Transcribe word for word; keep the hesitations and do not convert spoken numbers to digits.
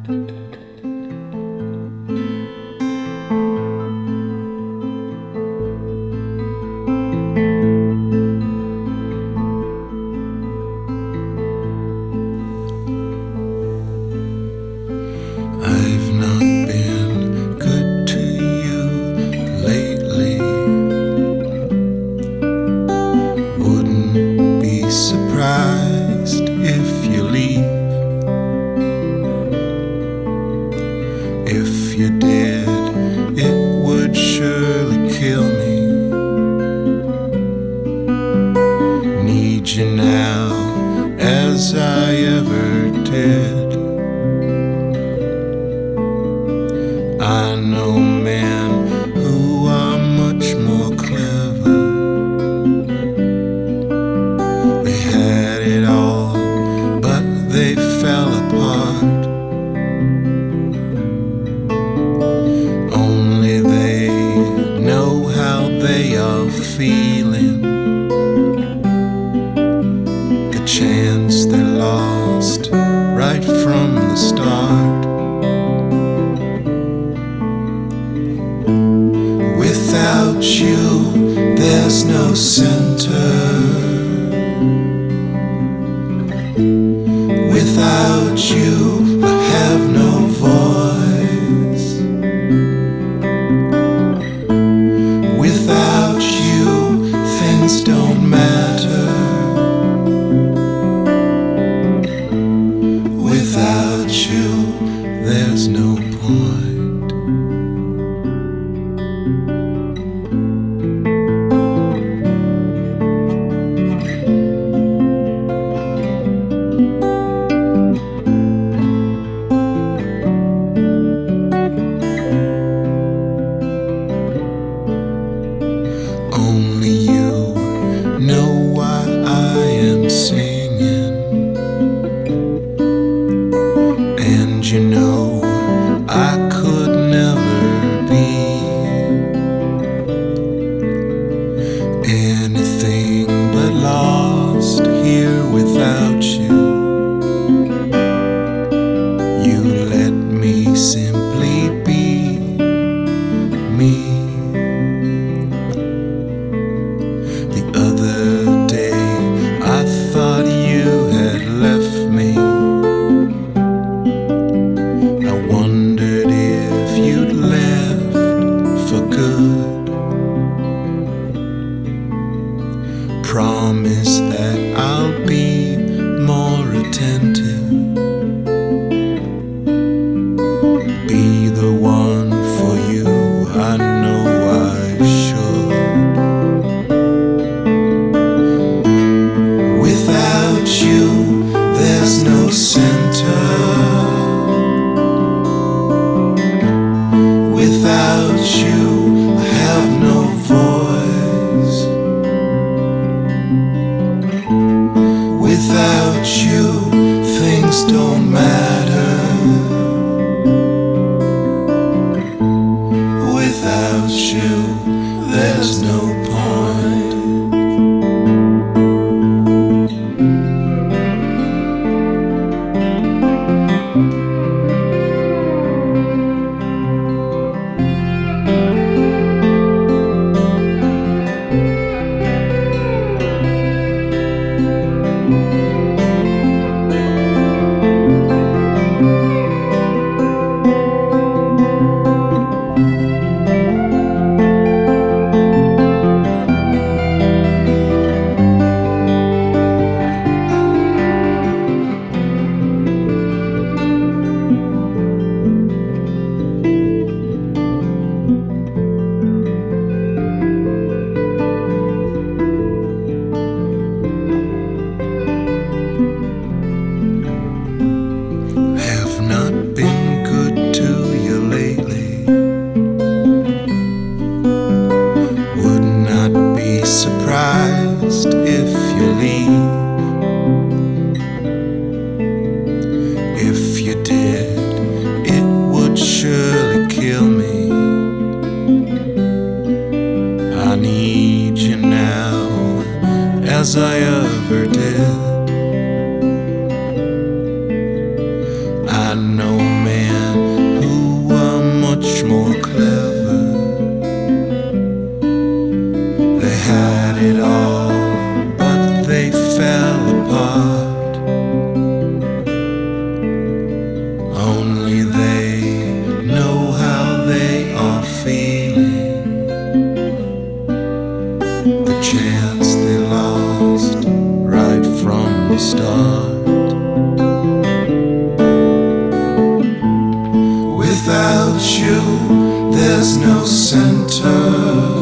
I've not been good to you lately. Wouldn't be surprised if you leave. If you did, it would surely kill me. Need you now as I ever did. I know men who are much more clever. They had it all, but they fell apart. Only they know how they are feeling. The chance they lost right from the start. Without you, there's no center. Without you, I have no voice. Without you, things don't matter. Without you, there's no point. Only you know why I am singing. And you know I could never be anything but lost here without you. You let me simply be me. The other day I thought you had left me. I wondered if you'd left for good. Promise that I'll be more attentive. Be the one for you, I know I should. Without you, there's no center. Without you, I have no voice. Without you, things don't matter. Without you, there's no point. as I ever did. I know, man. you, there's no center.